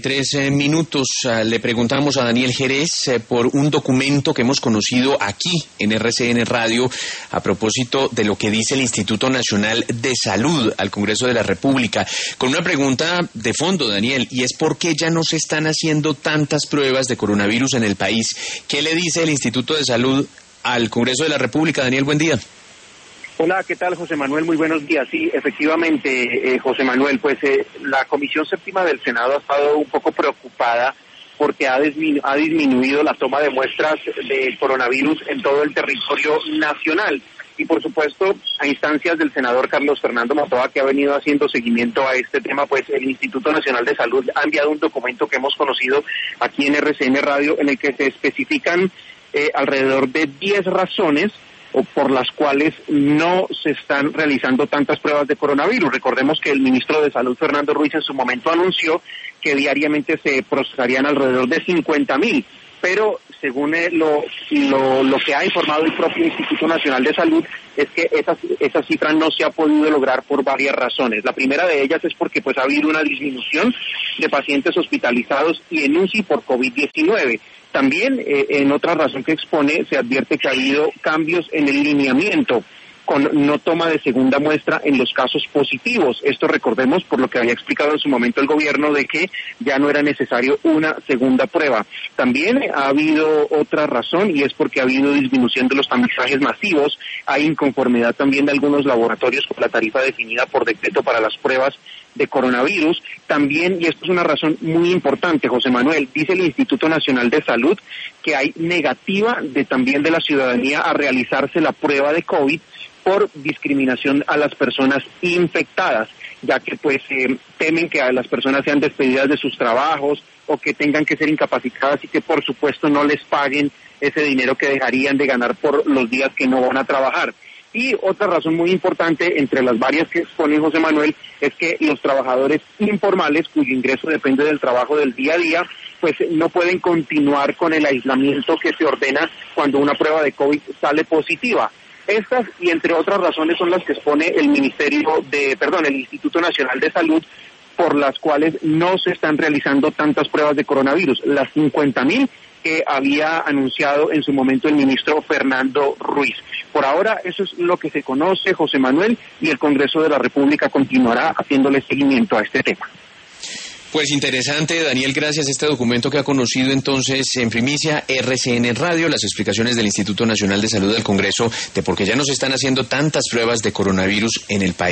3 minutos le preguntamos a Daniel Jerez por un documento que hemos conocido aquí en RCN Radio a propósito de lo que dice el Instituto Nacional de Salud al Congreso de la República, con una pregunta de fondo, Daniel, y es ¿por qué ya no se están haciendo tantas pruebas de coronavirus en el país? ¿Qué le dice el Instituto de Salud al Congreso de la República? Daniel, buen día. Hola, ¿qué tal, José Manuel? Muy buenos días. Sí, efectivamente, José Manuel, pues la Comisión Séptima del Senado ha estado un poco preocupada porque ha disminuido la toma de muestras de coronavirus en todo el territorio nacional. Y, por supuesto, a instancias del senador Carlos Fernando Matoa, que ha venido haciendo seguimiento a este tema, pues el Instituto Nacional de Salud ha enviado un documento que hemos conocido aquí en RCN Radio, en el que se especifican alrededor de 10 razones o por las cuales no se están realizando tantas pruebas de coronavirus. Recordemos que el ministro de Salud, Fernando Ruiz, en su momento anunció que diariamente se procesarían alrededor de 50,000, pero según lo que ha informado el propio Instituto Nacional de Salud, es que esa cifra no se ha podido lograr por varias razones. La primera de ellas es porque pues ha habido una disminución de pacientes hospitalizados y en UCI por COVID-19. También, en otra razón que expone, se advierte que ha habido cambios en el lineamiento con no toma de segunda muestra en los casos positivos. Esto recordemos por lo que había explicado en su momento el gobierno de que ya no era necesario una segunda prueba. También ha habido otra razón y es porque ha habido disminución de los tamizajes masivos. Hay inconformidad también de algunos laboratorios con la tarifa definida por decreto para las pruebas de coronavirus. También, y esto es una razón muy importante, José Manuel, dice el Instituto Nacional de Salud que hay negativa también de la ciudadanía a realizarse la prueba de COVID por discriminación a las personas infectadas, ya que pues temen que las personas sean despedidas de sus trabajos o que tengan que ser incapacitadas y que por supuesto no les paguen ese dinero que dejarían de ganar por los días que no van a trabajar. Y otra razón muy importante, entre las varias que expone José Manuel, es que los trabajadores informales, cuyo ingreso depende del trabajo del día a día, pues no pueden continuar con el aislamiento que se ordena cuando una prueba de COVID sale positiva. Estas y entre otras razones son las que expone el Instituto Nacional de Salud, por las cuales no se están realizando tantas pruebas de coronavirus, las 50,000 que había anunciado en su momento el ministro Fernando Ruiz. Por ahora eso es lo que se conoce, José Manuel, y el Congreso de la República continuará haciéndole seguimiento a este tema. Pues interesante, Daniel, gracias. Este documento que ha conocido entonces en primicia RCN Radio, las explicaciones del Instituto Nacional de Salud del Congreso de por qué ya no se están haciendo tantas pruebas de coronavirus en el país.